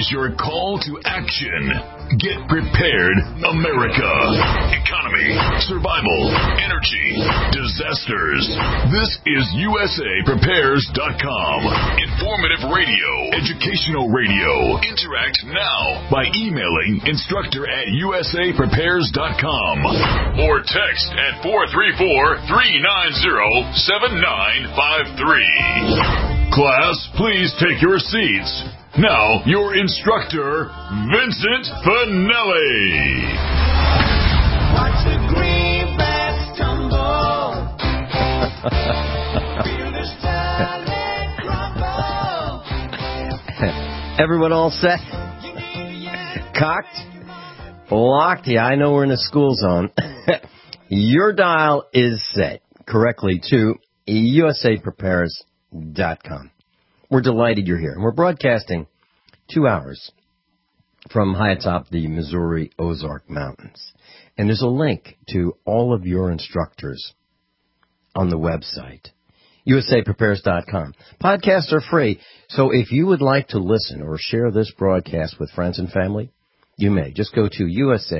is your call to action. Get prepared, America. Economy, survival, energy, disasters. This is USAPrepares.com. Informative radio, educational radio. Interact now by emailing instructor@USAPrepares.com or text at 434-390-7953. Class, please take your seats. Now, your instructor, Vincent Finelli. Watch the greenbacks tumble. Feel the starlight crumble. Everyone all set? Cocked? Locked? Yeah, I know we're in a school zone. Your dial is set correctly to USAPrepares.com. We're delighted you're here. And we're broadcasting 2 hours from high atop the Missouri Ozark Mountains. And there's a link to all of your instructors on the website, USAPrepares.com. Podcasts are free, so if you would like to listen or share this broadcast with friends and family, you may. Just go to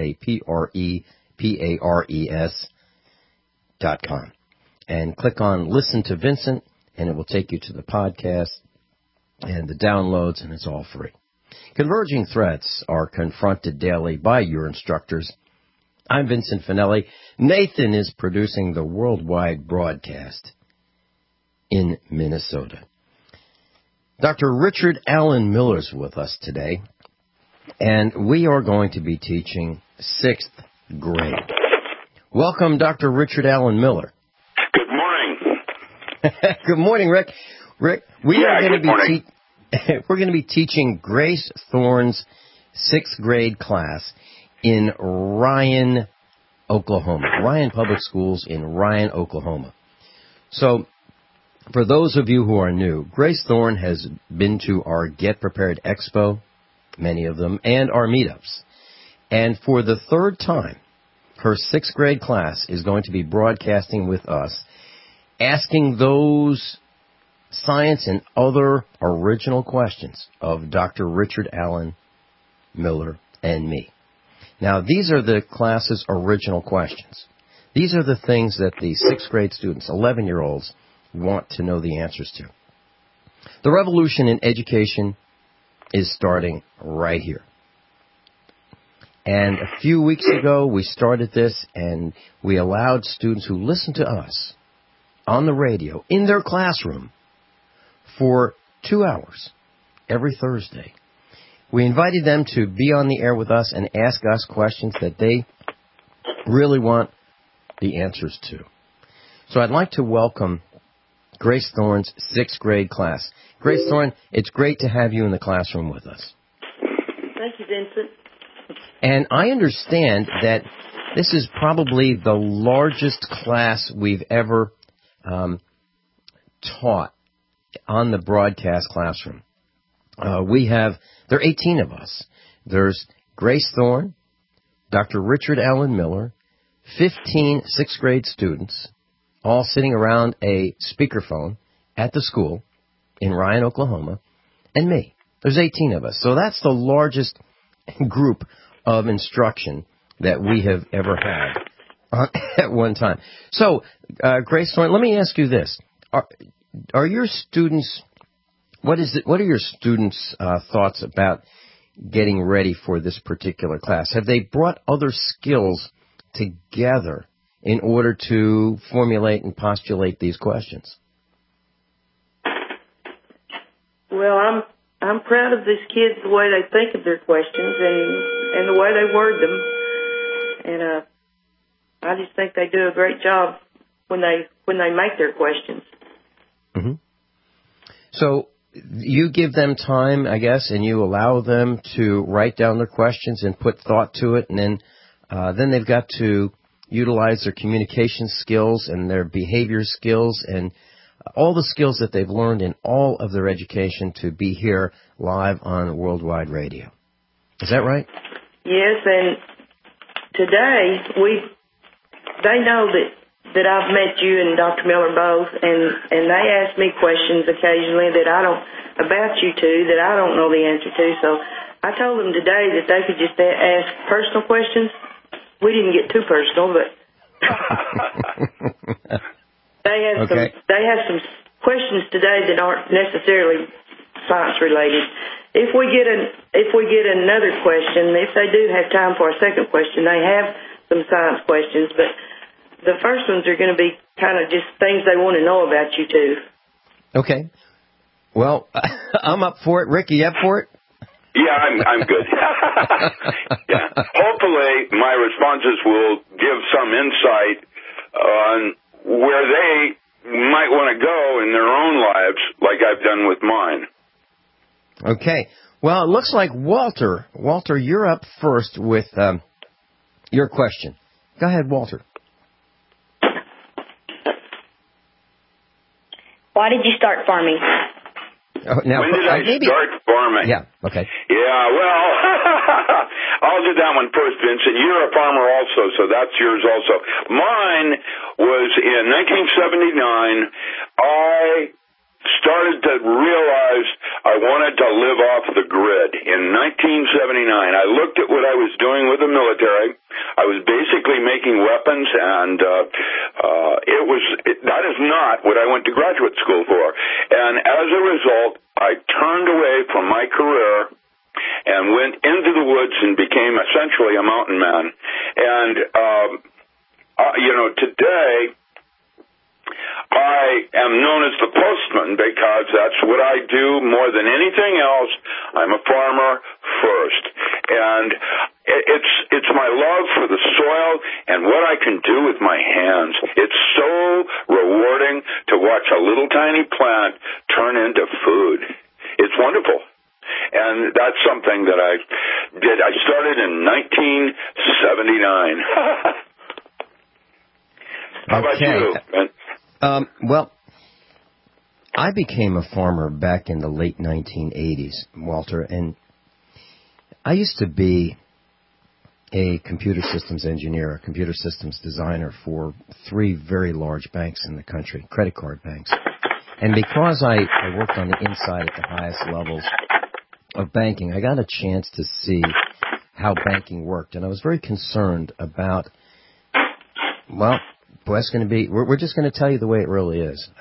USAPrepares.com and click on Listen to Vincent, and it will take you to the podcast and the downloads, and it's all free. Converging threats are confronted daily by your instructors. I'm Vincent Finelli. Nathan is producing the worldwide broadcast in Minnesota. Dr. Richard Allen Miller's with us today, and we are going to be teaching 6th grade. Welcome, Dr. Richard Allen Miller. Good morning. Good morning, Rick. Rick, we're going to be teaching Grace Thorne's 6th grade class in Ryan, Oklahoma. Ryan Public Schools in Ryan, Oklahoma. So, for those of you who are new, Grace Thorne has been to our Get Prepared Expo, many of them, and our meetups. And for the 3rd time, her 6th grade class is going to be broadcasting with us, asking those science and other original questions of Dr. Richard Allen Miller and me. Now, these are the class's original questions. These are the things that the 6th grade students, 11-year-olds, want to know the answers to. The revolution in education is starting right here. And a few weeks ago, we started this, and we allowed students who listen to us on the radio in their classroom for 2 hours every Thursday. We invited them to be on the air with us and ask us questions that they really want the answers to. So I'd like to welcome Grace Thorne's 6th grade class. Grace Thorne, it's great to have you in the classroom with us. Thank you, Vincent. And I understand that this is probably the largest class we've ever taught on the broadcast classroom. There are 18 of us. There's Grace Thorne, Dr. Richard Allen Miller, 15 6th grade students, all sitting around a speakerphone at the school in Ryan, Oklahoma, and me. There's 18 of us. So that's the largest group of instruction that we have ever had at one time. So, Grace Thorne, let me ask you this. Are your students, what are your students' thoughts about getting ready for this particular class? Have they brought other skills together in order to formulate and postulate these questions? Well, I'm proud of these kids, the way they think of their questions and the way they word them. And I just think they do a great job when they make their questions. Mm-hmm. So you give them time, I guess, and you allow them to write down their questions and put thought to it, and then they've got to utilize their communication skills and their behavior skills and all the skills that they've learned in all of their education to be here live on worldwide radio. Is that right? Yes, and today they know that I've met you and Dr. Miller both, and they ask me questions occasionally about you two that I don't know the answer to. So I told them today that they could just ask personal questions. We didn't get too personal, but they have some questions today that aren't necessarily science related. If we get another question, if they do have time for a second question, they have some science questions, but the first ones are going to be kind of just things they want to know about you too. Okay. Well, I'm up for it. Rick, you up for it? Yeah, I'm good. Yeah. Hopefully, my responses will give some insight on where they might want to go in their own lives, like I've done with mine. Okay. Well, it looks like Walter. Walter, you're up first with your question. Go ahead, Walter. Why did you start farming? Oh, now, when did I start farming? Yeah, okay. Yeah, well, I'll do that one first, Vincent. You're a farmer also, so that's yours also. Mine was in 1979. I started to realize I wanted to live off the grid. In 1979, I looked at what I was doing with the military. I was basically making weapons, and that is not what I went to graduate school for. And as a result, I turned away from my career and went into the woods and became essentially a mountain man. And, today, I am known as the postman because that's what I do more than anything else. I'm a farmer first. And it's my love for the soil and what I can do with my hands. It's so rewarding to watch a little tiny plant turn into food. It's wonderful. And that's something that I did. I started in 1979. How about you, Ben? Well, I became a farmer back in the late 1980s, Walter, and I used to be a computer systems engineer, a computer systems designer for 3 very large banks in the country, credit card banks. And because I worked on the inside at the highest levels of banking, I got a chance to see how banking worked, and I was very concerned about, well, it's going to be, we're just going to tell you the way it really is.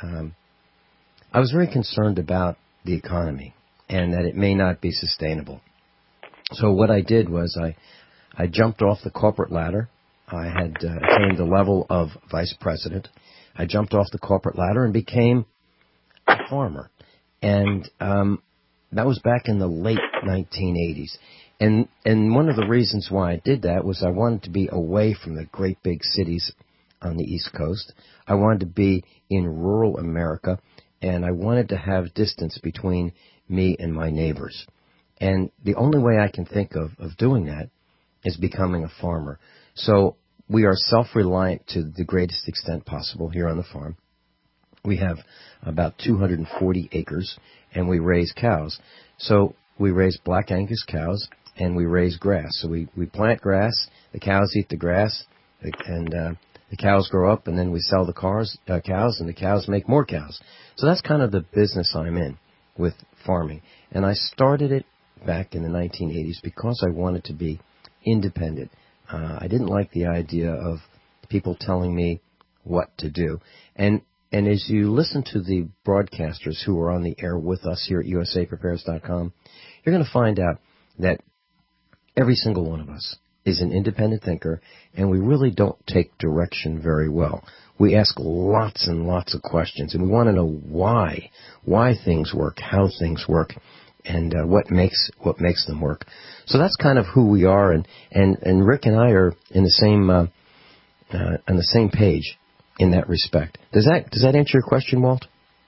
I was very concerned about the economy and that it may not be sustainable. So what I did was I jumped off the corporate ladder. I had attained the level of vice president. I jumped off the corporate ladder and became a farmer. And that was back in the late 1980s. And one of the reasons why I did that was I wanted to be away from the great big cities on the East Coast. I wanted to be in rural America, and I wanted to have distance between me and my neighbors. And the only way I can think of doing that is becoming a farmer. So we are self-reliant to the greatest extent possible here on the farm. We have about 240 acres, and we raise cows. So we raise Black Angus cows, and we raise grass. So we plant grass, the cows eat the grass, and the cows grow up, and then we sell the cows, and the cows make more cows. So that's kind of the business I'm in with farming. And I started it back in the 1980s because I wanted to be independent. I didn't like the idea of people telling me what to do. And as you listen to the broadcasters who are on the air with us here at USAPrepares.com, you're going to find out that every single one of us is an independent thinker, and we really don't take direction very well. We ask lots and lots of questions, and we want to know why things work, how things work, and what makes them work. So that's kind of who we are, and Rick and I are in the same on the same page in that respect. Does that answer your question, Walt?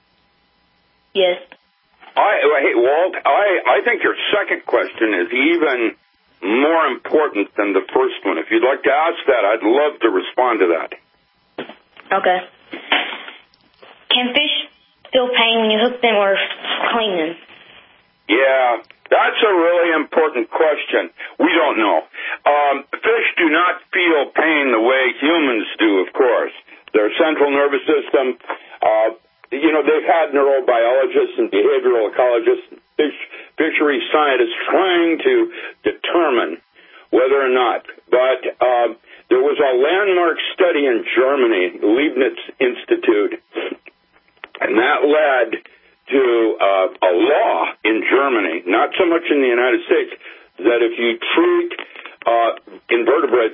Yes. Hey, Walt, I think your second question is even more important than the first one. If you'd like to ask that, I'd love to respond to that. Okay. Can fish feel pain when you hook them or clean them? Yeah, that's a really important question. We don't know. Fish do not feel pain the way humans do, of course. Their central nervous system, they've had neurobiologists and behavioral ecologists, fishery scientists trying to determine whether or not. But there was a landmark study in Germany, the Leibniz Institute, and that led to a law in Germany, not so much in the United States, that if you treat vertebrates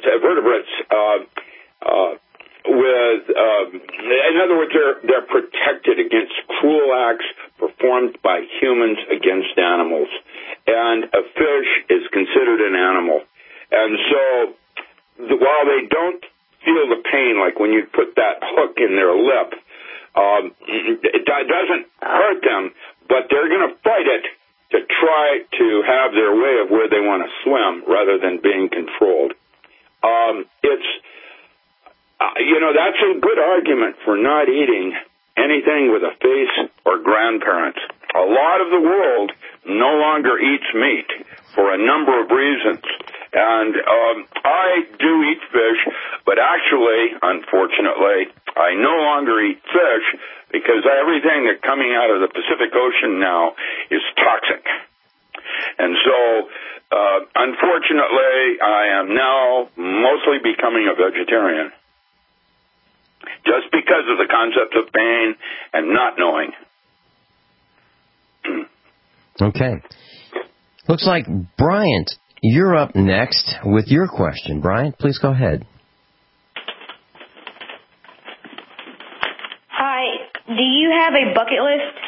with, in other words, they're protected against cruel acts performed by humans against animals. And a fish is considered an animal. And so, while they don't feel the pain, like when you put that hook in their lip, it doesn't hurt them, but they're going to fight it to try to have their way of where they want to swim rather than being controlled. That's a good argument for not eating anything with a face or grandparents. A lot of the world no longer eats meat for a number of reasons. And I do eat fish, but actually, unfortunately, I no longer eat fish because everything that's coming out of the Pacific Ocean now is toxic. And so, unfortunately, I am now mostly becoming a vegetarian just because of the concept of pain and not knowing. Okay. Looks like Bryant, you're up next with your question. Bryant, please go ahead. Hi. Do you have a bucket list?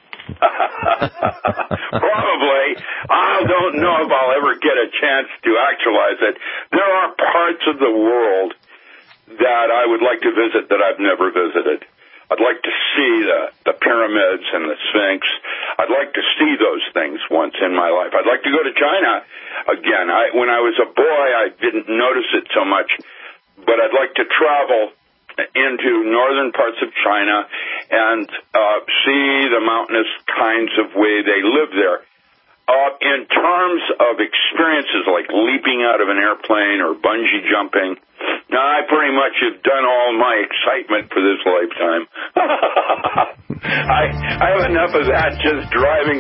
Probably. I don't know if I'll ever get a chance to actualize it. There are parts of the world that I would like to visit that I've never visited. I'd like to see the pyramids and the Sphinx. I'd like to see those things once in my life. I'd like to go to China again. When I was a boy, I didn't notice it so much, but I'd like to travel into northern parts of China and see the mountainous kinds of way they live there. In terms of experiences like leaping out of an airplane or bungee jumping, I pretty much have done all my excitement for this lifetime. I have enough of that just driving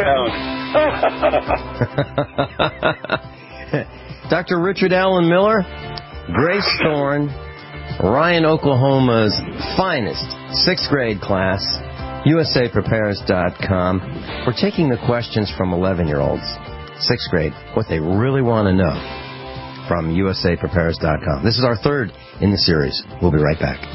downtown. Dr. Richard Allen Miller, Grace Thorn, Ryan, Oklahoma's finest 6th grade class, USAPrepares.com. We're taking the questions from 11-year-olds, 6th grade, what they really want to know from USAPrepares.com. This is our third in the series. We'll be right back.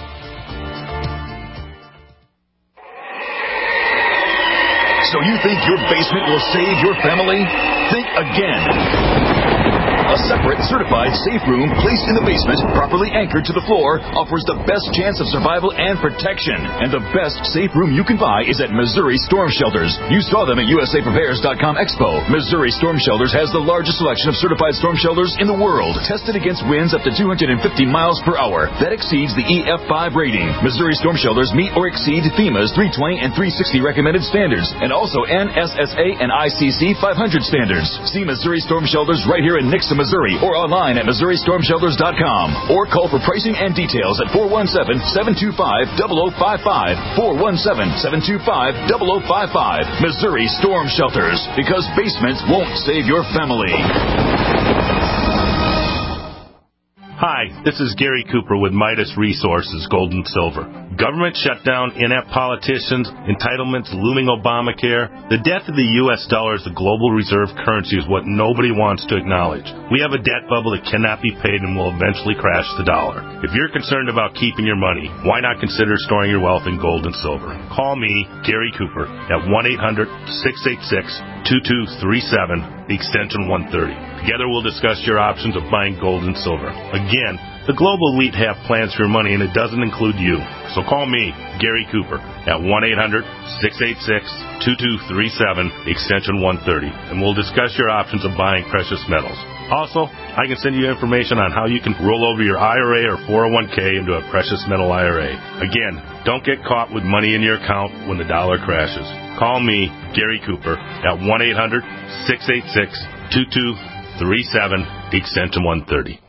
So you think your basement will save your family? Think again. A separate, certified safe room placed in the basement, properly anchored to the floor, offers the best chance of survival and protection. And the best safe room you can buy is at Missouri Storm Shelters. You saw them at USAPrepares.com Expo. Missouri Storm Shelters has the largest selection of certified storm shelters in the world, tested against winds up to 250 miles per hour. That exceeds the EF5 rating. Missouri Storm Shelters meet or exceed FEMA's 320 and 360 recommended standards, and also NSSA and ICC 500 standards. See Missouri Storm Shelters right here in Nixon, Missouri, or online at MissouriStormShelters.com. Or call for pricing and details at 417-725-0055. 417-725-0055. Missouri Storm Shelters, because basements won't save your family. Hi, this is Gary Cooper with Midas Resources, Gold and Silver. Government shutdown, inept politicians, entitlements, looming Obamacare. The death of the U.S. dollar as the global reserve currency is what nobody wants to acknowledge. We have a debt bubble that cannot be paid and will eventually crash the dollar. If you're concerned about keeping your money, why not consider storing your wealth in gold and silver? Call me, Gary Cooper, at 1-800-686-2237, the extension 130. Together we'll discuss your options of buying gold and silver. Again, the global elite have plans for your money, and it doesn't include you. So call me, Gary Cooper, at 1-800-686-2237, extension 130, and we'll discuss your options of buying precious metals. Also, I can send you information on how you can roll over your IRA or 401k into a precious metal IRA. Again, don't get caught with money in your account when the dollar crashes. Call me, Gary Cooper, at 1-800-686-2237, extension 130.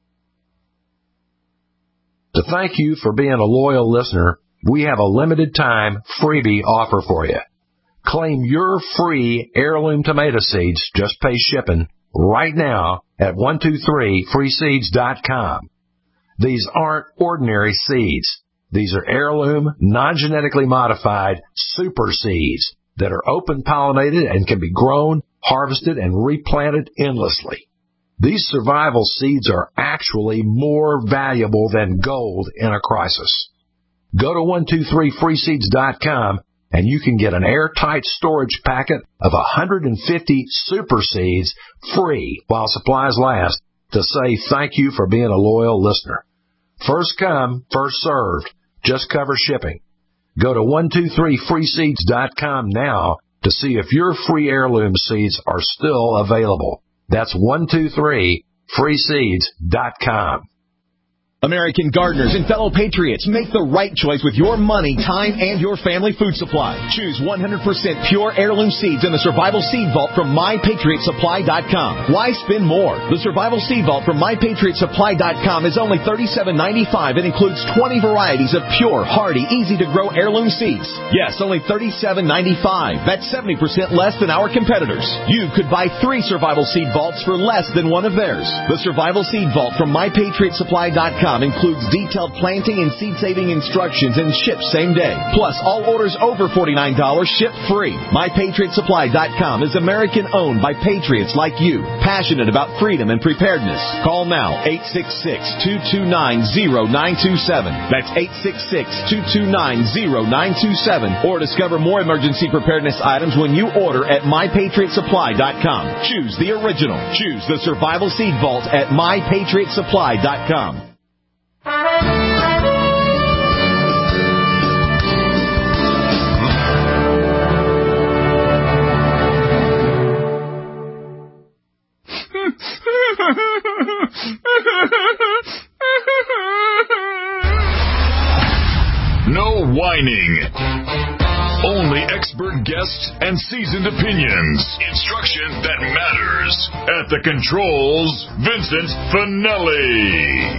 To thank you for being a loyal listener, we have a limited time freebie offer for you. Claim your free heirloom tomato seeds, just pay shipping, right now at 123freeseeds.com. These aren't ordinary seeds. These are heirloom, non-genetically modified super seeds that are open pollinated and can be grown, harvested, and replanted endlessly. These survival seeds are actually more valuable than gold in a crisis. Go to 123freeseeds.com and you can get an airtight storage packet of 150 super seeds free while supplies last to say thank you for being a loyal listener. First come, first served. Just cover shipping. Go to 123freeseeds.com now to see if your free heirloom seeds are still available. That's 123freeseeds.com. American gardeners and fellow patriots, make the right choice with your money, time, and your family food supply. Choose 100% pure heirloom seeds in the Survival Seed Vault from MyPatriotSupply.com. Why spend more? The Survival Seed Vault from MyPatriotSupply.com is only $37.95 and includes 20 varieties of pure, hardy, easy-to-grow heirloom seeds. Yes, only $37.95. That's 70% less than our competitors. You could buy 3 Survival Seed Vaults for less than one of theirs. The Survival Seed Vault from MyPatriotSupply.com includes detailed planting and seed-saving instructions and ships same day. Plus, all orders over $49 ship free. MyPatriotSupply.com is American-owned by patriots like you, passionate about freedom and preparedness. Call now, 866-229-0927. That's 866-229-0927. Or discover more emergency preparedness items when you order at MyPatriotSupply.com. Choose the original. Choose the Survival Seed Vault at MyPatriotSupply.com. No whining. Only expert guests and seasoned opinions. Instruction that matters. At the controls, Vincent Finelli.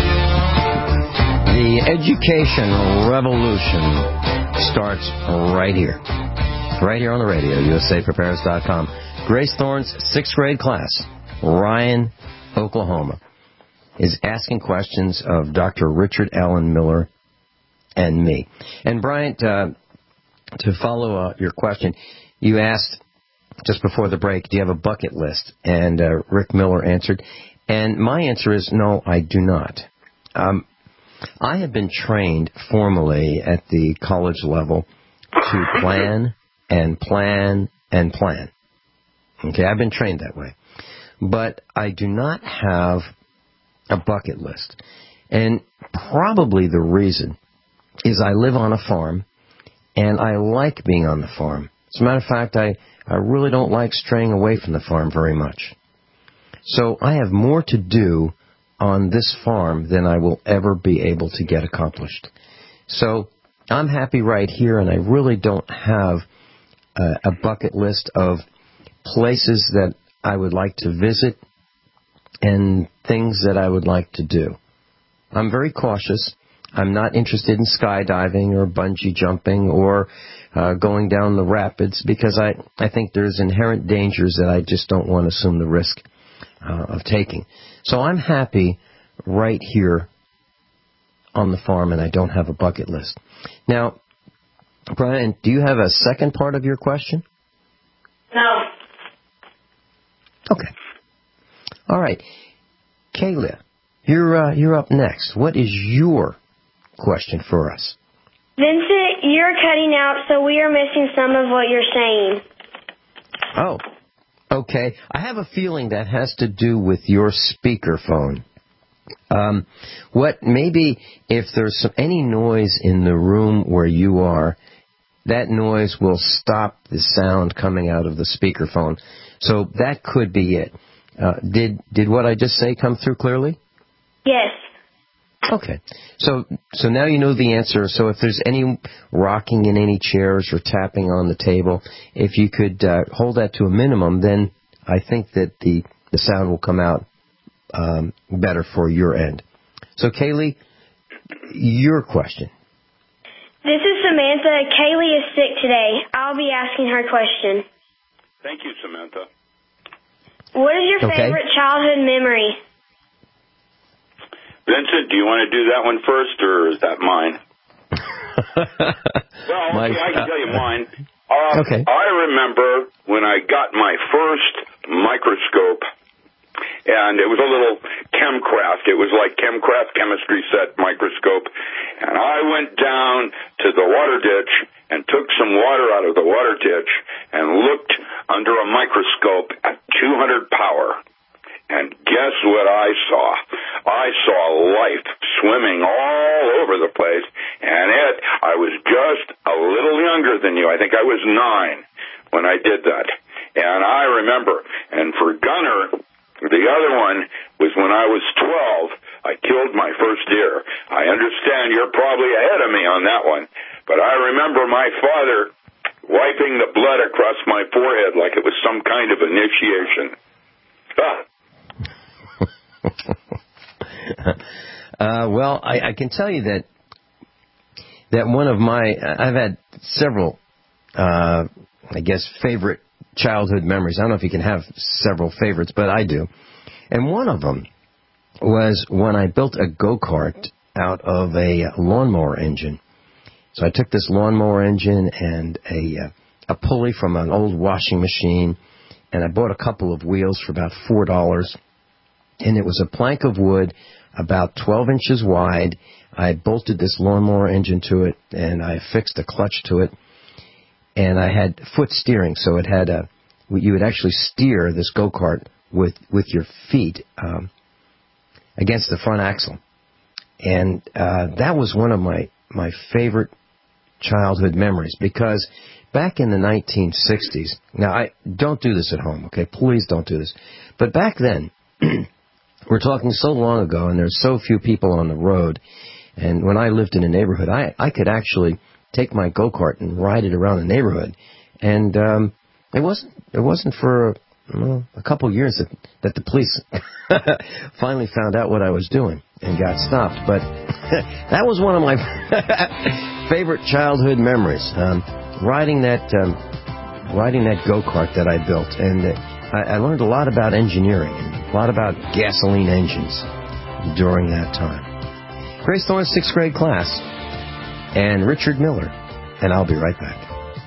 The education revolution starts right here. Right here on the radio, USAPrepares.com. Grace Thorne's 6th grade class, Ryan, Oklahoma, is asking questions of Dr. Richard Allen Miller and me. And Bryant, to follow your question, you asked just before the break, do you have a bucket list? And Rick Miller answered. And my answer is no, I do not. I have been trained formally at the college level to plan and plan and plan. Okay, I've been trained that way. But I do not have a bucket list. And probably the reason is I live on a farm, and I like being on the farm. As a matter of fact, I really don't like straying away from the farm very much. So I have more to do on this farm than I will ever be able to get accomplished. So I'm happy right here, and I really don't have a bucket list of places that I would like to visit and things that I would like to do. I'm very cautious. I'm not interested in skydiving or bungee jumping or going down the rapids because I think there's inherent dangers that I just don't want to assume the risk of taking. So I'm happy right here on the farm, and I don't have a bucket list. Now, Brian, do you have a second part of your question? No. Okay. All right. Kayla, you're up next. What is your question for us? Vincent, you're cutting out, so we are missing some of what you're saying. Oh, okay. I have a feeling that has to do with your speakerphone. Maybe if there's any noise in the room where you are, that noise will stop the sound coming out of the speakerphone. So that could be it. Did what I just say come through clearly? Yes. Okay. So now you know the answer. So if there's any rocking in any chairs or tapping on the table, if you could hold that to a minimum, then I think that the sound will come out better for your end. So, Kaylee, your question. This is Samantha. Kaylee is sick today. I'll be asking her question. Thank you, Samantha. What is your favorite childhood memory? Vincent, do you want to do that one first, or is that mine? Well, I can tell you mine. I remember when I got my first microscope, and it was a little Chemcraft. It was like Chemcraft chemistry set microscope. And I went down to the water ditch and took some water out of the water ditch and looked under a microscope at 200 power. And guess what I saw? I saw life swimming all over the place. And I was just a little younger than you. I think I was 9 when I did that. And I remember, and for Gunner, the other one was when I was 12, I killed my first deer. I understand you're probably ahead of me on that one, but I remember my father wiping the blood across my forehead like it was some kind of initiation. Well, I can tell you that one of my, I've had several, I guess, favorite childhood memories. I don't know if you can have several favorites, but I do. And one of them was when I built a go-kart out of a lawnmower engine. So I took this lawnmower engine and a pulley from an old washing machine, and I bought a couple of wheels for about $4. And it was a plank of wood about 12 inches wide. I bolted this lawnmower engine to it, and I fixed a clutch to it. And I had foot steering, so it had you would actually steer this go-kart with your feet against the front axle. And that was one of my favorite childhood memories, because back in the 1960s, now I don't do this at home, okay? Please don't do this. But back then, we're talking so long ago, and there's so few people on the road. And when I lived in a neighborhood, I could actually take my go-kart and ride it around the neighborhood. And it wasn't for a couple of years that the police finally found out what I was doing and got stopped. But that was one of my favorite childhood memories, riding that go-kart that I built. And I learned a lot about engineering and a lot about gasoline engines during that time. Grace Thorne's 6th grade class, and Richard Miller, and I'll be right back.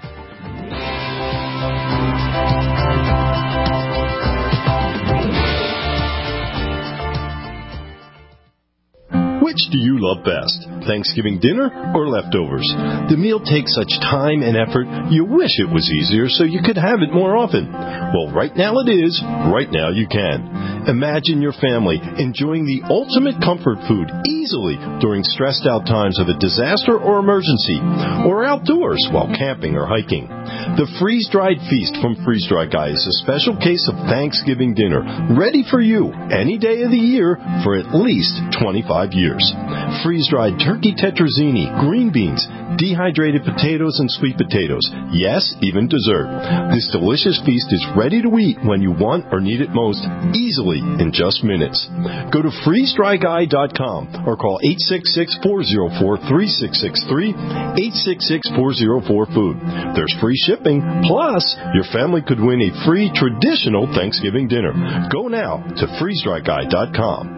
Which do you love best, Thanksgiving dinner or leftovers? The meal takes such time and effort, you wish it was easier so you could have it more often. Well, right now it is. Right now you can. Imagine your family enjoying the ultimate comfort food easily during stressed out times of a disaster or emergency, or outdoors while camping or hiking. The freeze-dried feast from Freeze Dry Guy is a special case of Thanksgiving dinner, ready for you any day of the year for at least 25 years. Freeze-dried turkey tetrazzini, green beans, dehydrated potatoes, and sweet potatoes. Yes, even dessert. This delicious feast is ready to eat when you want or need it most, easily in just minutes. Go to freezedryguy.com or call 866-404-3663, 866-404-FOOD. There's free shipping, plus your family could win a free traditional Thanksgiving dinner. Go now to freezedryguy.com.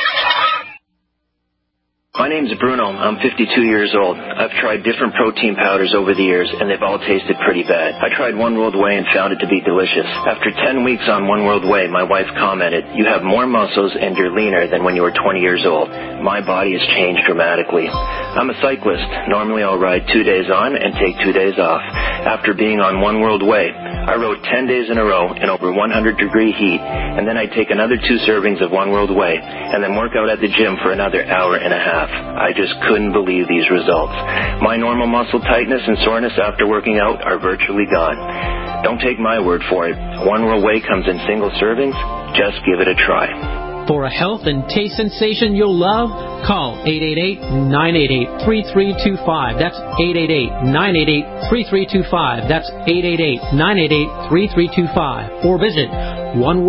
My name's Bruno. I'm 52 years old. I've tried different protein powders over the years, and they've all tasted pretty bad. I tried One World Whey and found it to be delicious. After 10 weeks on One World Whey, my wife commented, "You have more muscles and you're leaner than when you were 20 years old." My body has changed dramatically. I'm a cyclist. Normally I'll ride 2 days on and take 2 days off. After being on One World Whey, I rode 10 days in a row in over 100-degree heat, and then I'd take another 2 servings of One World Whey, and then work out at the gym for another hour and a half. I just couldn't believe these results. My normal muscle tightness and soreness after working out are virtually gone. Don't take my word for it. One World Whey comes in single servings. Just give it a try. For a health and taste sensation you'll love, call 888-988-3325. That's 888-988-3325. That's 888-988-3325. Or visit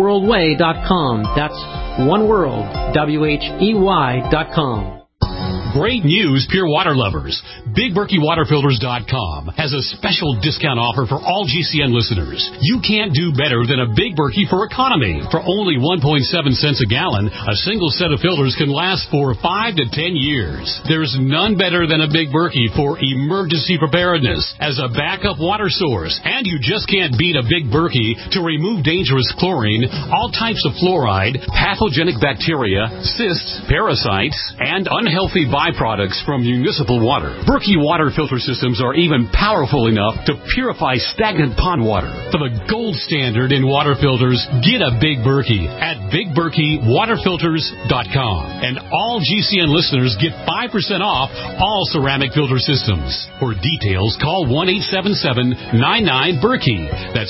oneworldwhey.com. That's oneworld, WHEY.com. Great news, pure water lovers. BigBerkeyWaterFilters.com has a special discount offer for all GCN listeners. You can't do better than a Big Berkey for economy. For only 1.7 cents a gallon, a single set of filters can last for 5 to 10 years. There's none better than a Big Berkey for emergency preparedness as a backup water source. And you just can't beat a Big Berkey to remove dangerous chlorine, all types of fluoride, pathogenic bacteria, cysts, parasites, and unhealthy byproducts from municipal water. Berkey water filter systems are even powerful enough to purify stagnant pond water. For the gold standard in water filters, get a Big Berkey at BigBerkeyWaterFilters.com. And all GCN listeners get 5% off all ceramic filter systems. For details, call 1-877-99-BERKEY. That's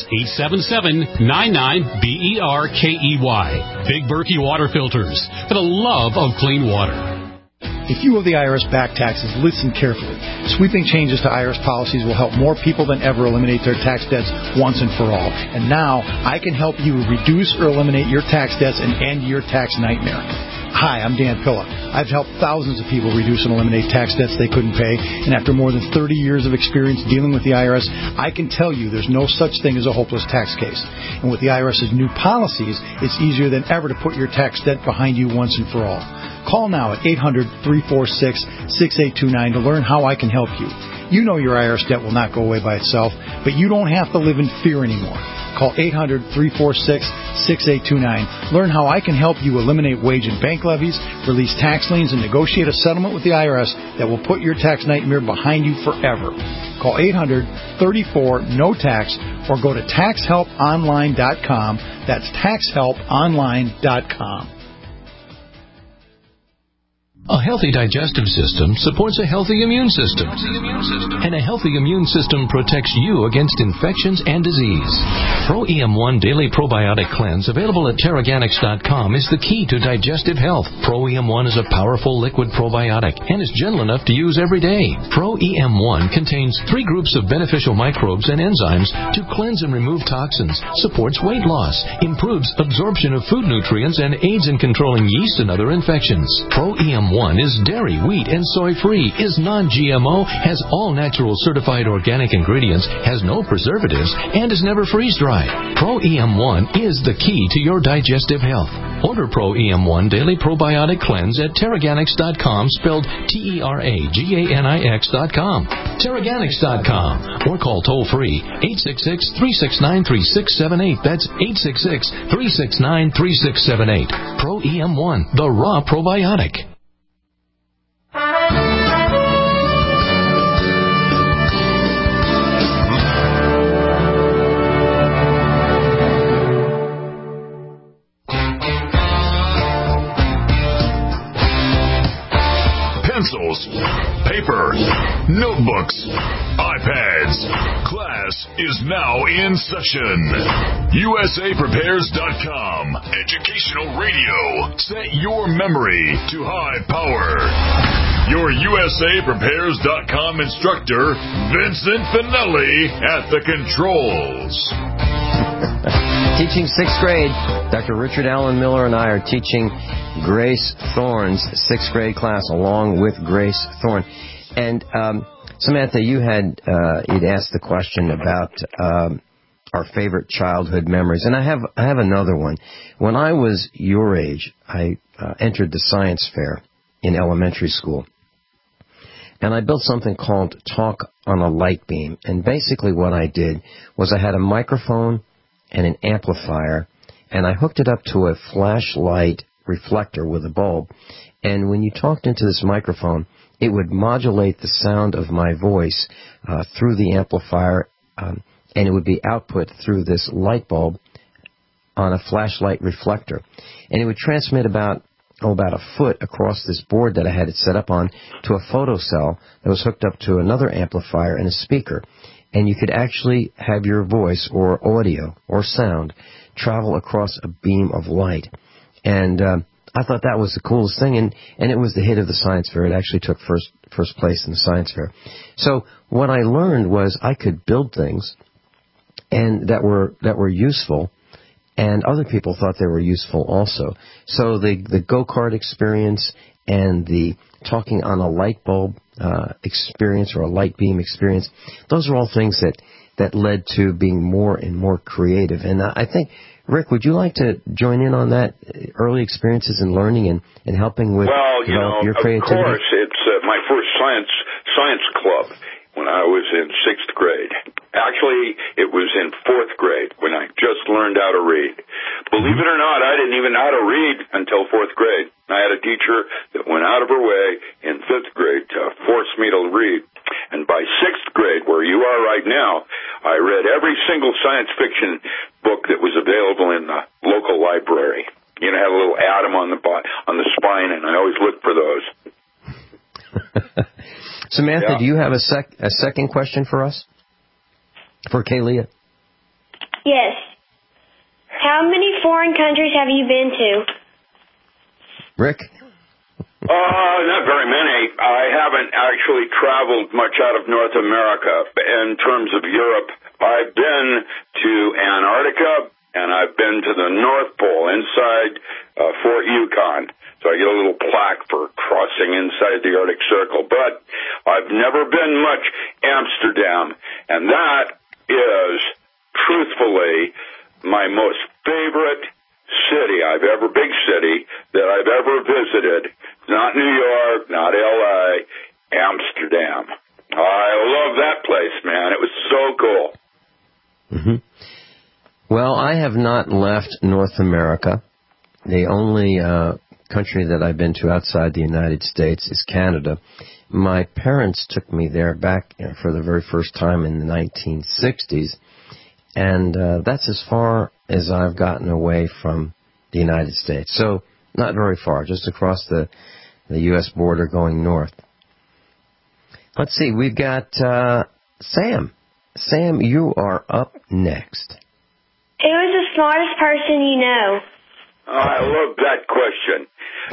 877-99-BERKEY. Big Berkey Water Filters, for the love of clean water. If you owe the IRS back taxes, listen carefully. Sweeping changes to IRS policies will help more people than ever eliminate their tax debts once and for all. And now, I can help you reduce or eliminate your tax debts and end your tax nightmare. Hi, I'm Dan Pilla. I've helped thousands of people reduce and eliminate tax debts they couldn't pay, and after more than 30 years of experience dealing with the IRS, I can tell you there's no such thing as a hopeless tax case. And with the IRS's new policies, it's easier than ever to put your tax debt behind you once and for all. Call now at 800-346-6829 to learn how I can help you. You know your IRS debt will not go away by itself, but you don't have to live in fear anymore. Call 800-346-6829. Learn how I can help you eliminate wage and bank levies, release tax liens, and negotiate a settlement with the IRS that will put your tax nightmare behind you forever. Call 800-34-NO-TAX or go to TaxHelpOnline.com. That's TaxHelpOnline.com. A healthy digestive system supports a healthy immune system. And a healthy immune system protects you against infections and disease. Pro EM1 Daily Probiotic Cleanse, available at Teraganix.com, is the key to digestive health. Pro EM1 is a powerful liquid probiotic and is gentle enough to use every day. Pro EM1 contains 3 groups of beneficial microbes and enzymes to cleanse and remove toxins, supports weight loss, improves absorption of food nutrients, and aids in controlling yeast and other infections. Pro EM1 is dairy, wheat, and soy-free, is non-GMO, has all natural certified organic ingredients, has no preservatives, and is never freeze-dried. Pro EM1 is the key to your digestive health. Order Pro EM1 Daily Probiotic Cleanse at Teraganix.com, spelled Teraganix.com. Teraganix.com, or call toll-free 866-369-3678. That's 866-369-3678. Pro EM1, the raw probiotic. Pencils, paper, notebooks, iPads. Class is now in session. USAPrepares.com. Educational radio. Set your memory to high power. Your USAPrepares.com instructor, Vincent Finelli, at the controls. Teaching 6th grade, Dr. Richard Allen Miller and I are teaching Grace Thorne's 6th grade class along with Grace Thorne. And Samantha, you'd asked the question about our favorite childhood memories, and I have another one. When I was your age, I entered the science fair in elementary school, and I built something called Talk on a Light Beam. And basically what I did was I had a microphone and an amplifier, and I hooked it up to a flashlight reflector with a bulb. And when you talked into this microphone, it would modulate the sound of my voice through the amplifier, and it would be output through this light bulb on a flashlight reflector. And it would transmit about a foot across this board that I had it set up on to a photocell that was hooked up to another amplifier and a speaker. And you could actually have your voice or audio or sound travel across a beam of light. And I thought that was the coolest thing, and it was the hit of the science fair. It actually took first place in the science fair. So what I learned was I could build things and that were useful, and other people thought they were useful also. So the go-kart experience and the talking on a light bulb experience or a light beam experience, those are all things that led to being more and more creative. And I think, Rick, would you like to join in on that, early experiences in learning and helping with your creativity? Of course, it's my first science club when I was in 6th grade. Actually, it was in 4th grade when I just learned how to read. Believe it or not, I didn't even know how to read until 4th grade. I had a teacher that went out of her way in 5th grade to force me to read. And by 6th grade, where you are right now, I read every single science fiction book that was available in the local library. You know, had a little atom on the spine, and I always looked for those. Samantha, do you have a second question for us? For Kalia? Yes. How many foreign countries have you been to? Rick? Not very many. I haven't actually traveled much out of North America. In terms of Europe, I've been to Antarctica, and I've been to the North Pole inside Fort Yukon. So I get a little plaque for crossing inside the Arctic Circle. But I've never been much Amsterdam, and that is, truthfully, my most favorite big city that I've ever visited. Not New York, not L.A., Amsterdam. I love that place, man. It was so cool. Mm-hmm. Well, I have not left North America. The only country that I've been to outside the United States is Canada. My parents took me there back for the very first time in the 1960s, and that's as far as I've gotten away from the United States. So not very far, just across the U.S. border going north. Let's see, we've got Sam. Sam, you are up next. Who is the smartest person you know? I love that question.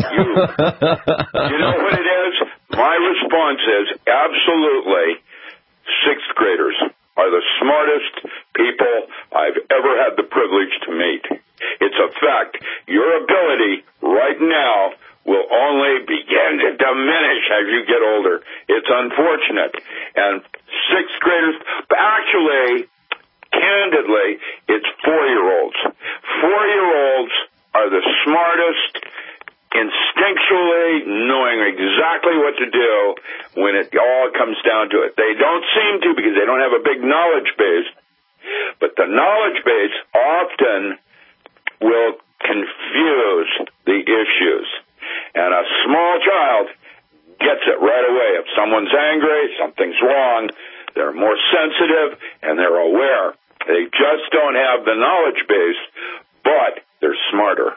You know what it is? My response is absolutely 6th graders are the smartest people I've ever had the privilege to meet. It's a fact. Your ability right now will only begin to diminish as you get older. It's unfortunate. And 6th graders, actually, candidly, it's 4-year-olds. 4-year-olds are the smartest, instinctually knowing exactly what to do when it all comes down to it. They don't seem to because they don't have a big knowledge base, but the knowledge base often will confuse the issues. And a small child gets it right away. If someone's angry, something's wrong, they're more sensitive and they're aware. They just don't have the knowledge base, but they're smarter.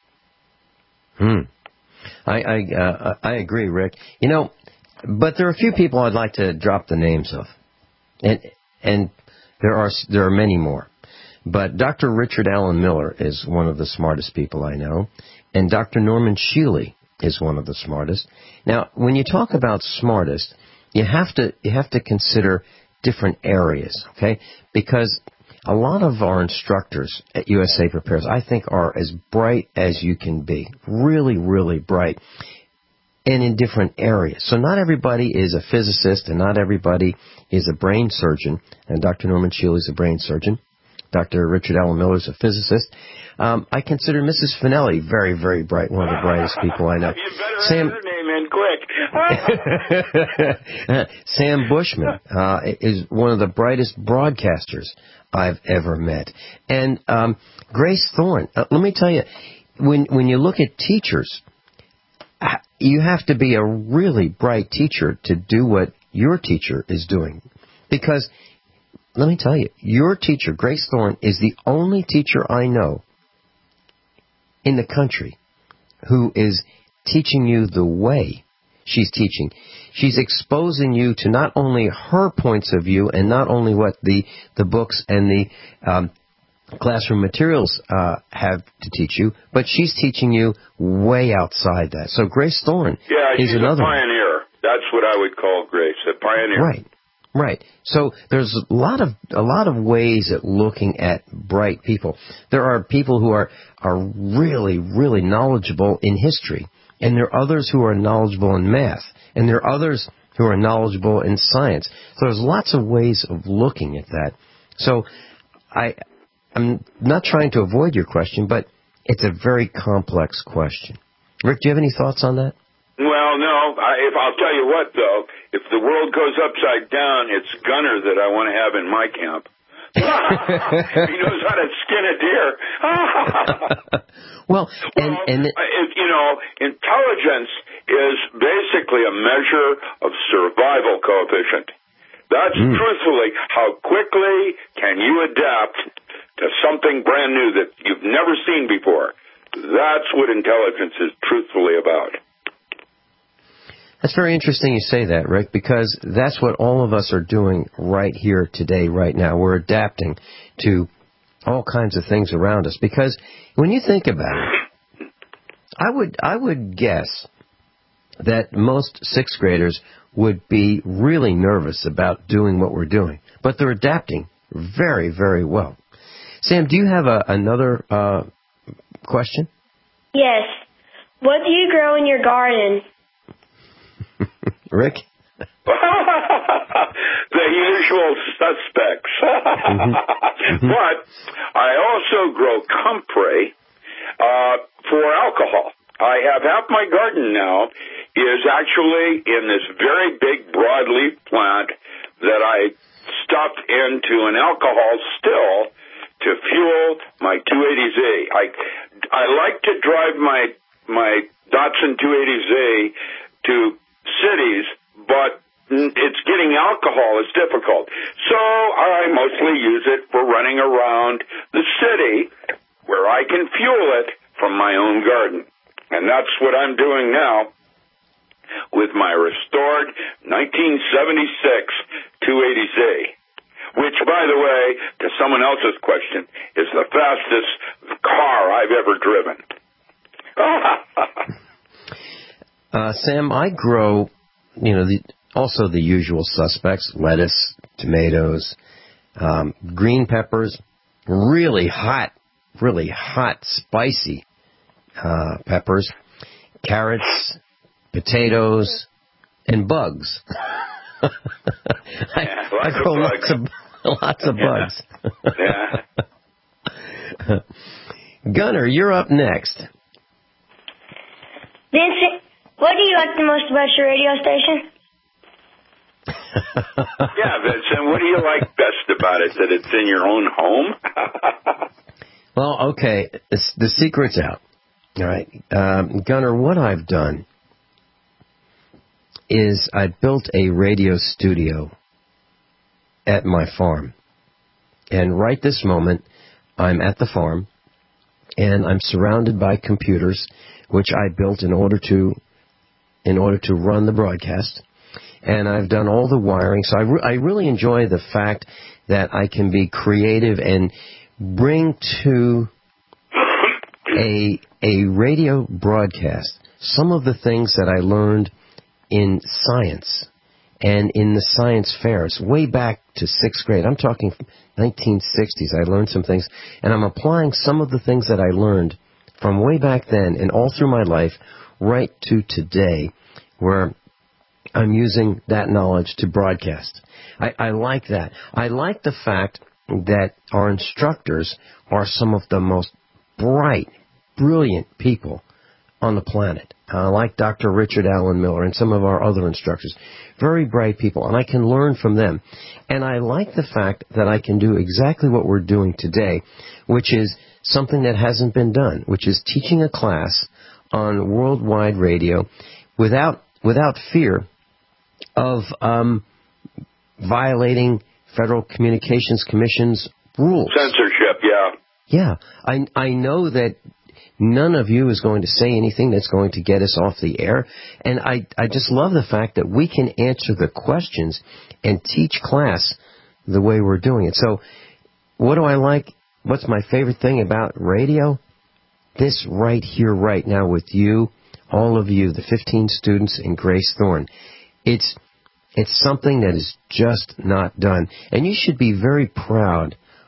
I agree, Rick. You know, but there are a few people I'd like to drop the names of, and there are many more. But Dr. Richard Allen Miller is one of the smartest people I know, and Dr. Norman Shealy is one of the smartest. Now, when you talk about smartest, you have to consider different areas, okay? Because a lot of our instructors at USA Prepares, I think, are as bright as you can be. Really, really bright. And in different areas. So not everybody is a physicist and not everybody is a brain surgeon. And Dr. Norman Shealy is a brain surgeon. Dr. Richard Allen Miller is a physicist. I consider Mrs. Finelli very, very bright, one of the brightest people I know. You better have her name in quick. Sam Bushman is one of the brightest broadcasters I've ever met. And Grace Thorne, let me tell you, when you look at teachers, you have to be a really bright teacher to do what your teacher is doing. Because, let me tell you, your teacher, Grace Thorne, is the only teacher I know in the country who is teaching you the way she's teaching. She's exposing you to not only her points of view and not only what the books and the classroom materials have to teach you, but she's teaching you way outside that. So Grace Thorne is another one. Yeah, she's a pioneer. That's what I would call Grace, a pioneer. Right. So there's a lot of ways at looking at bright people. There are people who are really, really knowledgeable in history. And there are others who are knowledgeable in math. And there are others who are knowledgeable in science. So there's lots of ways of looking at that. So I'm not trying to avoid your question, but it's a very complex question. Rick, do you have any thoughts on that? Well, no. I'll tell you what, though. If the world goes upside down, it's Gunner that I want to have in my camp. He knows how to skin a deer. Intelligence is basically a measure of survival coefficient. That's truthfully how quickly can you adapt to something brand new that you've never seen before. That's what intelligence is truthfully about. That's very interesting you say that, Rick, because that's what all of us are doing right here today, right now. We're adapting to all kinds of things around us. Because when you think about it, I would guess that most sixth graders would be really nervous about doing what we're doing. But they're adapting very, very well. Sam, do you have another question? Yes. What do you grow in your garden? Rick? The usual suspects. But I also grow comfrey for alcohol. I have half my garden now is actually in this very big broadleaf plant that I stuffed into an alcohol still to fuel my 280Z. I like to drive my Datsun 280Z to cities, but it's getting alcohol is difficult. So I mostly use it for running around the city where I can fuel it from my own garden. And that's what I'm doing now with my restored 1976 280Z, which, by the way, to someone else's question, is the fastest car I've ever driven. Sam, I grow, also the usual suspects, lettuce, tomatoes, green peppers, really hot, spicy peppers, carrots, potatoes, and bugs. I grow lots of bugs. Yeah. Gunner, you're up next. Vincent, what do you like the most about your radio station? Yeah, Vincent, what do you like best about it? That it's in your own home? Well, okay, the secret's out. All right. Gunner, what I've done is I built a radio studio at my farm. And right this moment, I'm at the farm, and I'm surrounded by computers, which I built in order to run the broadcast. And I've done all the wiring. So I really enjoy the fact that I can be creative and bring to a radio broadcast some of the things that I learned in science and in the science fairs way back to 6th grade. I'm talking 1960s. I learned some things, and I'm applying some of the things that I learned from way back then and all through my life right to today, where I'm using that knowledge to broadcast. I like that. I like the fact that our instructors are some of the most bright, brilliant people on the planet. Like Dr. Richard Allen Miller and some of our other instructors. Very bright people, and I can learn from them. And I like the fact that I can do exactly what we're doing today, which is something that hasn't been done, which is teaching a class on worldwide radio without fear of violating Federal Communications Commission's rules. Censorship, yeah. Yeah. I know that none of you is going to say anything that's going to get us off the air. And I just love the fact that we can answer the questions and teach class the way we're doing it. So what do I like? What's my favorite thing about radio? This right here, right now with you, all of you, the 15 students in Grace Thorn. It's something that is just not done. And you should be very proud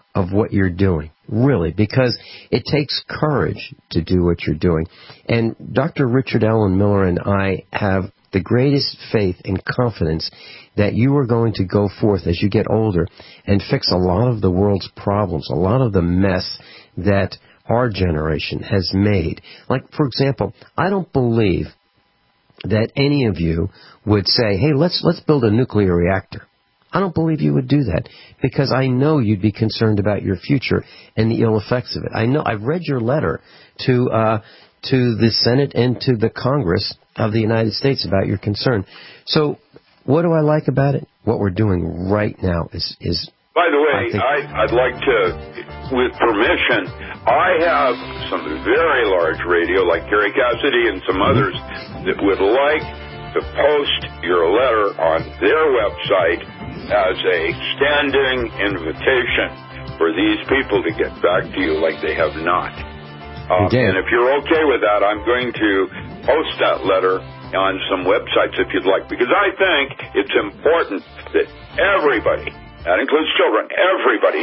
of what you're doing, really, because it takes courage to do what you're doing. And Dr. Richard Allen Miller and I have the greatest faith and confidence that you are going to go forth as you get older and fix a lot of the world's problems, a lot of the mess that our generation has made. Like, for example, I don't believe that any of you would say, hey, let's build a nuclear reactor. I don't believe you would do that, because I know you'd be concerned about your future and the ill effects of it. I know. I've read your letter to the Senate and to the Congress of the United States about your concern. So what do I like about it? What we're doing right now is By the way, I'd like to, with permission, I have some very large radio, like Gary Cassidy and some others, that would like to post your letter on their website as a standing invitation for these people to get back to you like they have not. And if you're okay with that, I'm going to post that letter on some websites if you'd like, because I think it's important that everybody, that includes children, everybody.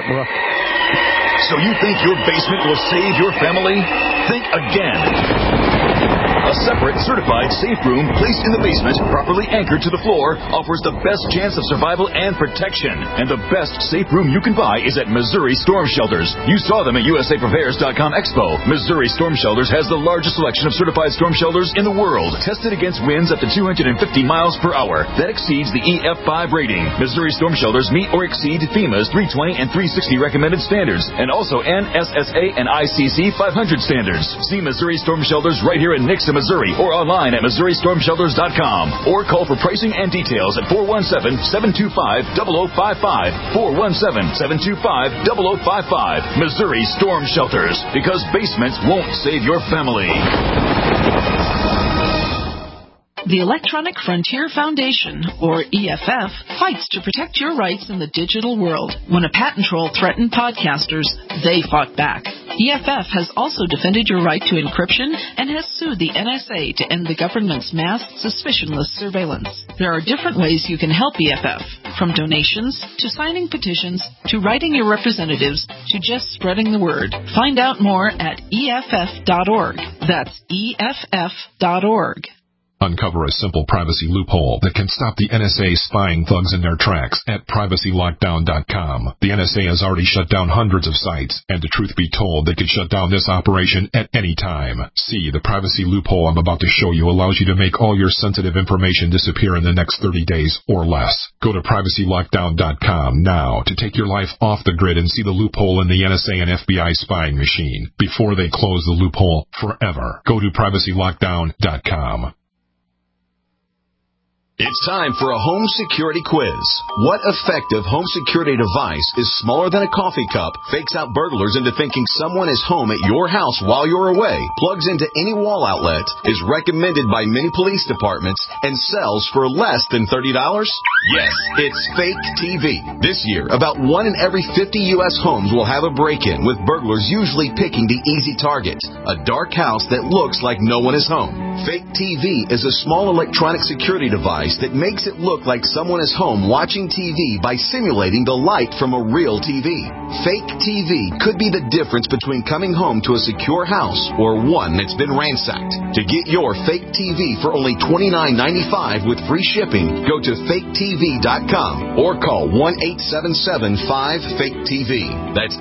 So you think your basement will save your family? Think again. A separate, certified safe room placed in the basement, properly anchored to the floor, offers the best chance of survival and protection. And the best safe room you can buy is at Missouri Storm Shelters. You saw them at USAPrepares.com Expo. Missouri Storm Shelters has the largest selection of certified storm shelters in the world, tested against winds up to 250 miles per hour. That exceeds the EF5 rating. Missouri Storm Shelters meet or exceed FEMA's 320 and 360 recommended standards, and also NSSA and ICC 500 standards. See Missouri Storm Shelters right here in Nixon, Missouri, or online at MissouriStormShelters.com, or call for pricing and details at 417-725-0055, 417-725-0055. Missouri Storm Shelters, because basements won't save your family. The Electronic Frontier Foundation, or EFF, fights to protect your rights in the digital world. When a patent troll threatened podcasters, they fought back. EFF has also defended your right to encryption and has sued the NSA to end the government's mass suspicionless surveillance. There are different ways you can help EFF, from donations to signing petitions to writing your representatives to just spreading the word. Find out more at EFF.org. That's EFF.org. Uncover a simple privacy loophole that can stop the NSA spying thugs in their tracks at privacylockdown.com. The NSA has already shut down hundreds of sites, and the truth be told, they could shut down this operation at any time. See, the privacy loophole I'm about to show you allows you to make all your sensitive information disappear in the next 30 days or less. Go to privacylockdown.com now to take your life off the grid and see the loophole in the NSA and FBI spying machine before they close the loophole forever. Go to privacylockdown.com. It's time for a home security quiz. What effective home security device is smaller than a coffee cup, fakes out burglars into thinking someone is home at your house while you're away, plugs into any wall outlet, is recommended by many police departments, and sells for less than $30? Yes, it's Fake TV. This year, about 1 in every 50 U.S. homes will have a break-in, with burglars usually picking the easy target, a dark house that looks like no one is home. Fake TV is a small electronic security device that makes it look like someone is home watching TV by simulating the light from a real TV. Fake TV could be the difference between coming home to a secure house or one that's been ransacked. To get your fake TV for only $29.95 with free shipping, go to faketv.com or call 1-877-5-FAKE-TV. That's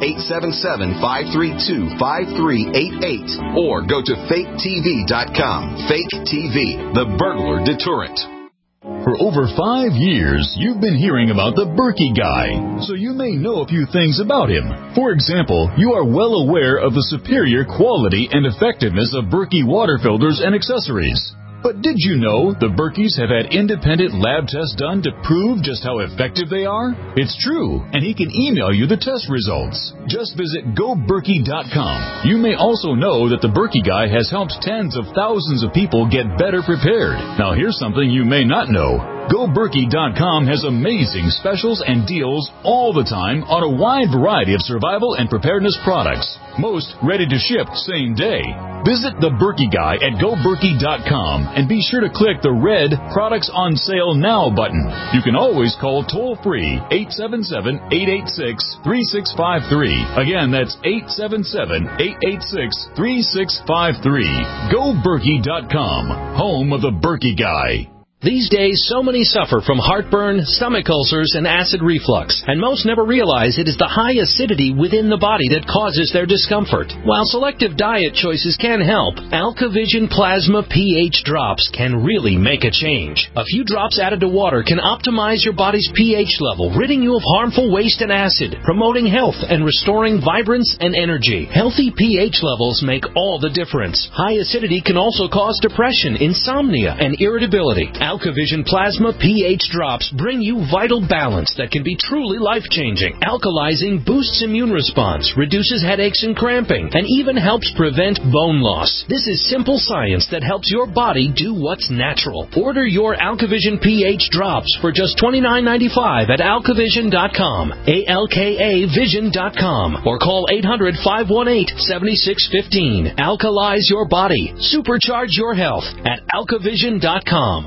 877-532-5388, or go to faketv.com. Fake TV, the burglar deterrent. For over 5 years, you've been hearing about the Berkey Guy, so you may know a few things about him. For example, you are well aware of the superior quality and effectiveness of Berkey water filters and accessories. But did you know the Berkeys have had independent lab tests done to prove just how effective they are? It's true, and he can email you the test results. Just visit GoBerkey.com. You may also know that the Berkey Guy has helped tens of thousands of people get better prepared. Now here's something you may not know. GoBerkey.com has amazing specials and deals all the time on a wide variety of survival and preparedness products. Most ready to ship same day. Visit the Berkey Guy at GoBerkey.com and be sure to click the red Products on Sale Now button. You can always call toll-free 877-886-3653. Again, that's 877-886-3653. GoBerkey.com, home of the Berkey Guy. These days, so many suffer from heartburn, stomach ulcers, and acid reflux, and most never realize it is the high acidity within the body that causes their discomfort. While selective diet choices can help, AlkaVision Plasma pH drops can really make a change. A few drops added to water can optimize your body's pH level, ridding you of harmful waste and acid, promoting health and restoring vibrance and energy. Healthy pH levels make all the difference. High acidity can also cause depression, insomnia, and irritability. AlkaVision Plasma pH drops bring you vital balance that can be truly life-changing. Alkalizing boosts immune response, reduces headaches and cramping, and even helps prevent bone loss. This is simple science that helps your body do what's natural. Order your AlkaVision pH drops for just $29.95 at AlkaVision.com, ALKAVision.com, or call 800-518-7615. Alkalize your body. Supercharge your health at AlkaVision.com.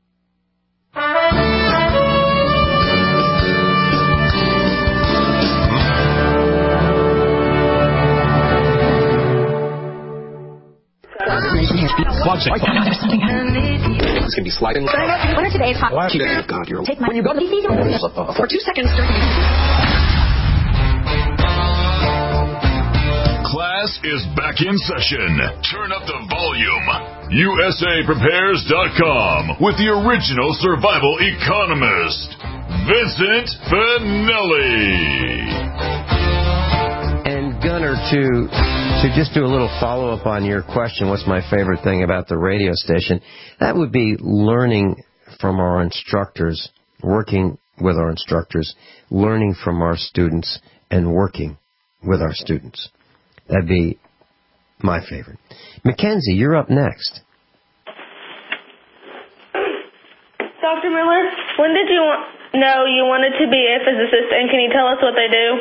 It's gonna be sliding. What are today's hot? God, you're. Take my. When you go to the for 2 seconds. Class is back in session. Turn up the volume. USAPrepares.com with the original survival economist, Vincent Finelli. And Gunnar, to just do a little follow-up on your question, what's my favorite thing about the radio station? That would be learning from our instructors, working with our instructors, learning from our students, and working with our students. That'd be my favorite. Mackenzie, you're up next. Dr. Miller, when did you know you wanted to be a physicist, and can you tell us what they do?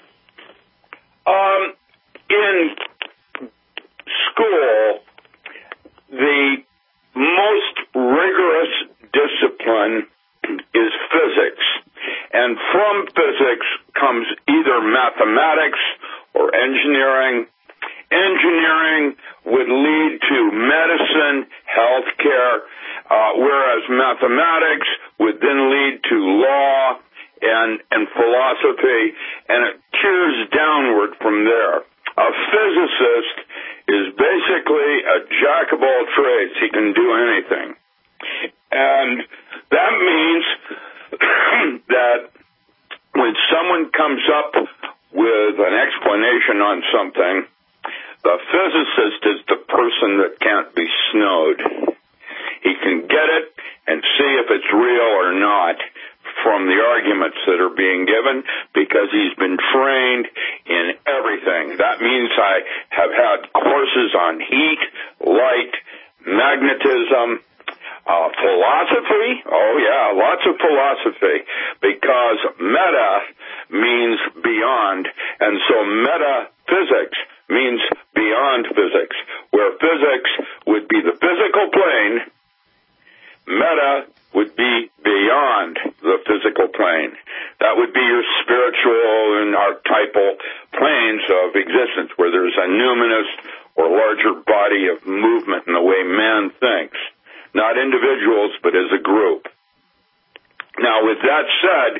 In school, the most rigorous discipline is physics. And from physics comes either mathematics or engineering. Engineering would lead to medicine, healthcare, whereas mathematics would then lead to law and philosophy, and it tiers downward from there. A physicist is basically a jack of all trades. He can do anything. And that means that when someone comes up with an explanation on something, the physicist is the person that can't be snowed. He can get it and see if it's real or not from the arguments that are being given because he's been trained in everything. That means I have had courses on heat, light, magnetism, philosophy. Oh, yeah, lots of philosophy because meta means beyond, and so metaphysics means beyond physics, where physics would be the physical plane, meta would be beyond the physical plane. That would be your spiritual and archetypal planes of existence, where there's a numinous or larger body of movement in the way man thinks. Not individuals, but as a group. Now, with that said,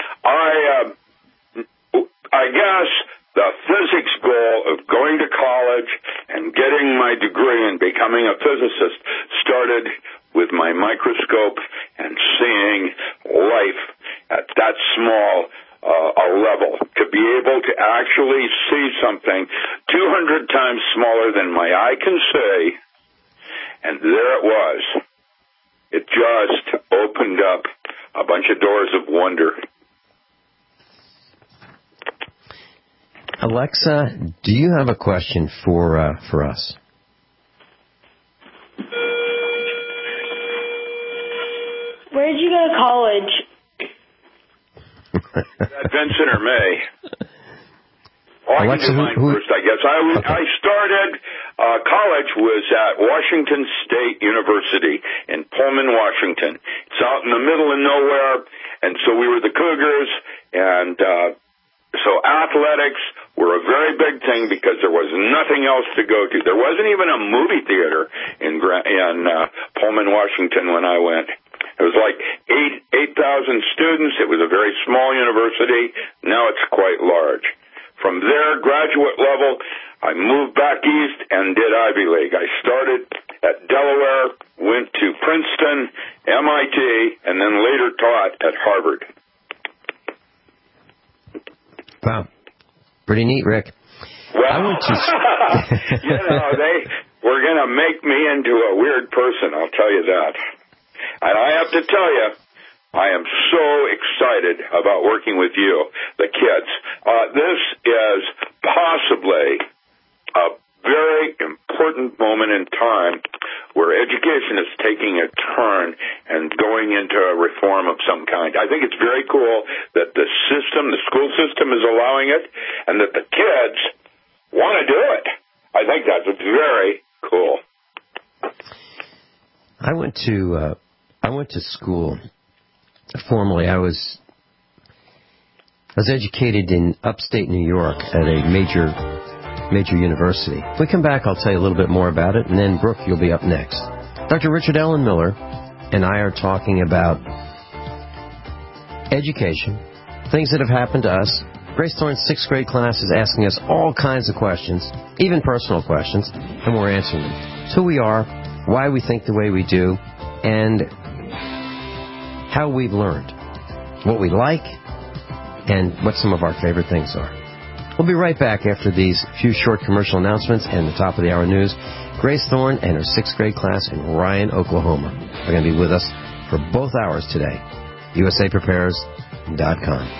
I guess the physics goal of going to college and getting my degree and becoming a physicist started with my microscope and seeing life at that small a level. To be able to actually see something 200 times smaller than my eye can see, and there it was. It just opened up a bunch of doors of wonder. Alexa, do you have a question for us? Where did you go to college? At Vincent or May? Oh, I can do mine first, I guess. I started, college was at Washington State University in Pullman, Washington. It's out in the middle of nowhere, and so we were the Cougars, and so athletics were a very big thing because there was nothing else to go to. There wasn't even a movie theater in Pullman, Washington when I went. It was like 8,000 students. It was a very small university. Now it's quite large. From there, graduate level, I moved back east and did Ivy League. I started at Delaware, went to Princeton, MIT, and then later taught at Harvard. Wow. Pretty neat, Rick. Well, you know, they were going to make me into a weird person, I'll tell you that. And I have to tell you, I am so excited about working with you, the kids. This is possibly a very important moment in time where education is taking a turn and going into a reform of some kind. I think it's very cool that the school system is allowing it, and that the kids want to do it. I think that's very cool. I went to school. Formerly, I was educated in upstate New York at a major university. If we come back, I'll tell you a little bit more about it, and then, Brooke, you'll be up next. Dr. Richard Allen Miller and I are talking about education, things that have happened to us. Grace Thorne's 6th grade class is asking us all kinds of questions, even personal questions, and we're answering them. It's who we are, why we think the way we do, and how we've learned, what we like, and what some of our favorite things are. We'll be right back after these few short commercial announcements and the top of the hour news. Grace Thorne and her 6th grade class in Ryan, Oklahoma are going to be with us for both hours today. USAPrepares.com.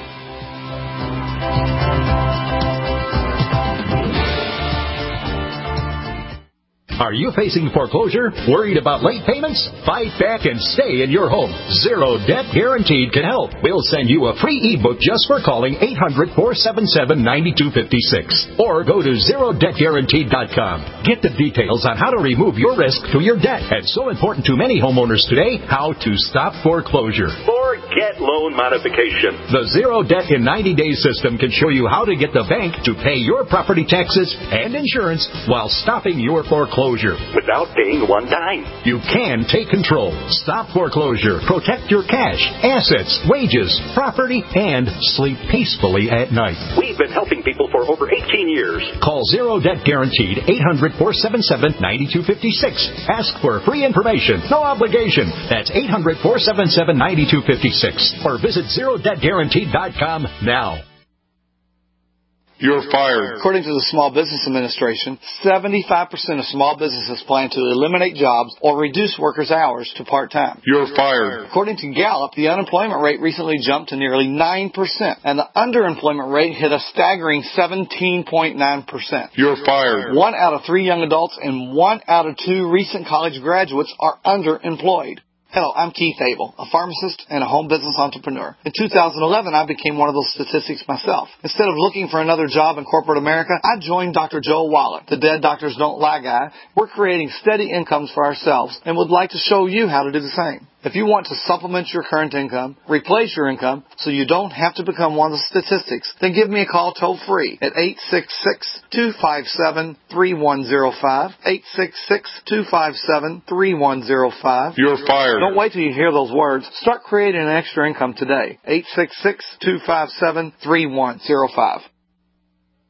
Are you facing foreclosure? Worried about late payments? Fight back and stay in your home. Zero Debt Guaranteed can help. We'll send you a free ebook just for calling 800-477-9256. Or go to ZeroDebtGuaranteed.com. Get the details on how to remove your risk to your debt. And so important to many homeowners today, how to stop foreclosure. Forget loan modification. The Zero Debt in 90 Days system can show you how to get the bank to pay your property taxes and insurance while stopping your foreclosure without paying one dime. You can take control, stop foreclosure, protect your cash, assets, wages, property, and sleep peacefully at night. We've been helping people for over 18 years. Call Zero Debt Guaranteed, 800-477-9256. Ask for free information, no obligation. That's 800-477-9256. Or visit ZeroDebtGuaranteed.com now. You're fired. According to the Small Business Administration, 75% of small businesses plan to eliminate jobs or reduce workers' hours to part-time. You're fired. According to Gallup, the unemployment rate recently jumped to nearly 9%, and the underemployment rate hit a staggering 17.9%. You're fired. 1 out of 3 young adults and 1 out of 2 recent college graduates are underemployed. Hello, I'm Keith Abel, a pharmacist and a home business entrepreneur. In 2011, I became one of those statistics myself. Instead of looking for another job in corporate America, I joined Dr. Joe Wallach, the Dead Doctors Don't Lie guy. We're creating steady incomes for ourselves and would like to show you how to do the same. If you want to supplement your current income, replace your income, so you don't have to become one of the statistics, then give me a call toll-free at 866-257-3105, 866-257-3105. You're fired. Don't wait till you hear those words. Start creating an extra income today. 866-257-3105.